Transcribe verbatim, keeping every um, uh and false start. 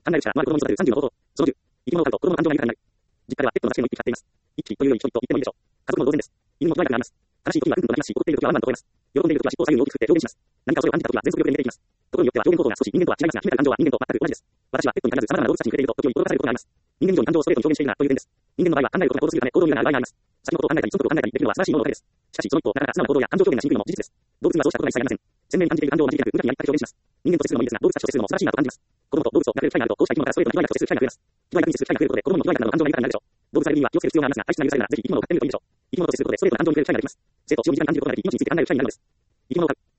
考える者、周る子供に育てるさんじゅうの方法。そのじゅう。生き物を飼うと子供の感情が豊かになる。実家ではペットの助けも一匹飼っています。一匹というより一人と言ってもいいでしょう。家族も同然です。犬も隣になります。悲しい時はうんうんと泣きますし、怒っている時はワンワンと吠えます。喜んでいる時は尻尾を左右に大きく振って表現します。何かをそれを感じた時は全速力で逃げていきます。ところによっては表現行動が少し人間とは違いますが、秘めたる感情は人間と全く同じです。私はペットに限らず様々な動物たちに触れていると時折驚かされることがあります。人間以上に感情をストレートに表現しているなという点です。人間の場合は考えることが高度すぎるため行動にならない場合があります。先のことを考えたり、そのことを考えたりできるのは素晴らしいものばかりです。しかし、その一方、なかなか素直な行動や感情表現がしにくいのも事実です。動物にはそうしたことが一切ありません。鮮明に感じている感情を同じでなく、無邪気にやりたく表現します。人間と接するのもいいですが、動物たちと接するのも素晴らしいなと感じます。子供と動物を比べる機会があると、こうした生き物からストレートに被害がと接する機会が増えます。被害がに接する機会が増えることで、子供にも被害がなどの感情が豊かになるでしょう。動物愛には気をつける必要がありますが、愛しな許されるなら、ぜひ生き物を飼ってみるといいでしょう。生き物と接することでストレートな感情に触れる機会が出てきます。生と死を身近に感じることができ、命について考える機会になるのです。生き物を飼う。